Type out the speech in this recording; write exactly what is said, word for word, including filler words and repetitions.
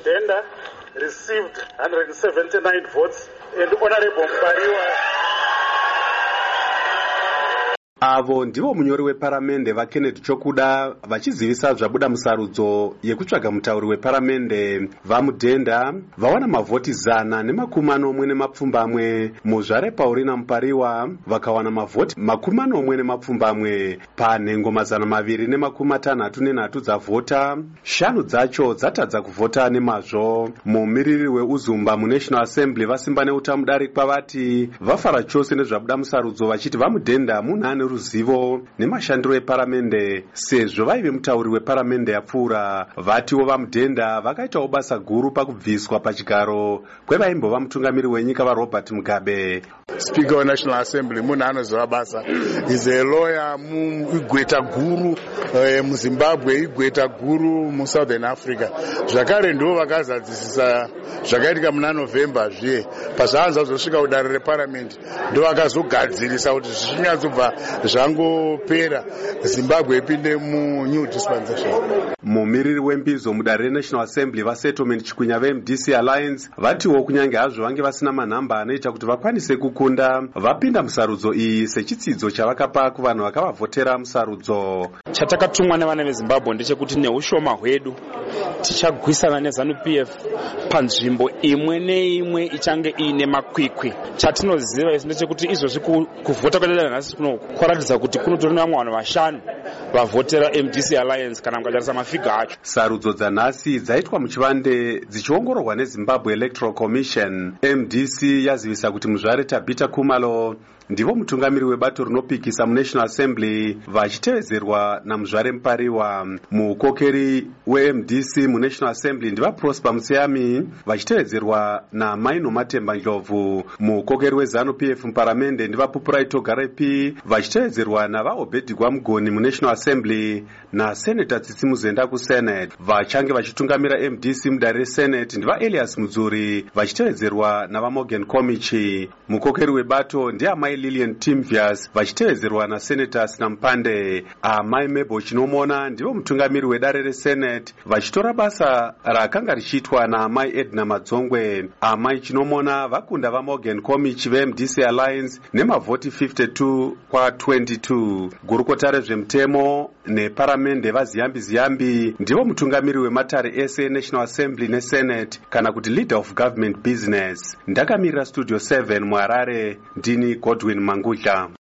Mudenda received one hundred seventy-nine votes and Honorable Mpariwa. Avo ndivo munyori weparamende vaKenneth Chokuda vachizivisa zvabuda musarudzo yekutsvaga mutauri weparamende vaMudhenda vawana mavhoti zana nemakumi manomwe nemapfumbamwe. Muzvare Paulina Mpariwa vakawana mavhoti makumi manomwe nemapfumbamwe. Panhengo mazana maviri nemakumi matanhatu nenhatu dzavhota, shanu dzacho dzatadza kuvhota nemazvo. Mumiriri weUzumba muNational Assembly vasimba neutamudariki pavati vafara chose nezvabuda musarudzo vachiti vaMudhenda munhu ane ruzivo nemashandiro eparamende sezvo vaive mutauri weparamende yapfuura. Vatiwo vaMudhenda vakaitawo basa guru pakubviswa pachigaro kwevaimbova mutungamiri wenyika vaRobert Mugabe. Speaker weNational Assembly munhu anoziva basa, is a lawyer muigweta guru muZimbabwe, igweta guru muSouthern Africa. Zvakare ndivo vakazadzisisa zvakaitika muna November zviye pazvaanza kuzosvika kudare reparliament, ndo vakazogadzirisa kuti zvichinyatsobva zvangopera Zimbabwe ipinde munew dispensation. Mumiriri wembizo mudare reNational Assembly vaSettlement Chikwinya veM D C Alliance vatiwo kunyange hazvo vange vasina manhamba anoita kuti vakwanise kukunda, vapinda musarudzo iyi sechitsidzo chavakapa kuvanhu vakavavhotera musarudzo. Chatakatumwa nevana veZimbabwe ndechekuti neushoma hwedu tichagwisana neZANU P F panzvimbo imwe neimwe ichange ine makwikwi. Chatinoziva isi ndechekuti izvozvi kuvhota kwedada nhasi kuno kwaratidza kuti kunotori nevamwe vanhu vashanu vavhotera M D C Alliance kana mukatarisa mafiga acho. Sarudzo dzanhasi dzaitwa muchivande dzichiongororwa neZimbabwe Electoral Commission. M D C yazivisa kuti muzvare Tabita Kumalo ndivo mutungamiri webato rinopikisa muNational Assembly vachitevezerwa namuzvare Mpariwa. Mukokeri weM D C muNational Assembly ndiva Prosper Mutseyami vachitevezerwa naMaino Matemba Ndlovu. Mukokeri weZANU P F muparamende ndiva Pupurai Togarepi vachitevezerwa navaObhedigwa Mugoni muNational Assembly naSenator Tsitsi Muzenda kuSenate. Vachange vachitungamira M D C mudare reSenate ndiva Elias Mudzuri vachitevezerwa navaMorgan Komichi. Mukokeri webato ndiamai Lillian Timvias vachitevezerwa naSenators Nampande. Amai Mebo Chinomona ndivo mutungamiri wedare reSenate vachitora basa rakanga richiitwa naamai Edna Madzongwe. Amai Chinomona vakunda vaMorgan Komichi veM D C Alliance nemavhoti fifty-two kwa twenty-two. Gurukota rezvemutemo neparamende vaZiyambi Ziyambi ndivo mutungamiri wematare ese eNational Assembly neSenate kana kuti Leader of Government Business. Ndakamirira Studio seven muHarare, ndini Godwin Mangudla.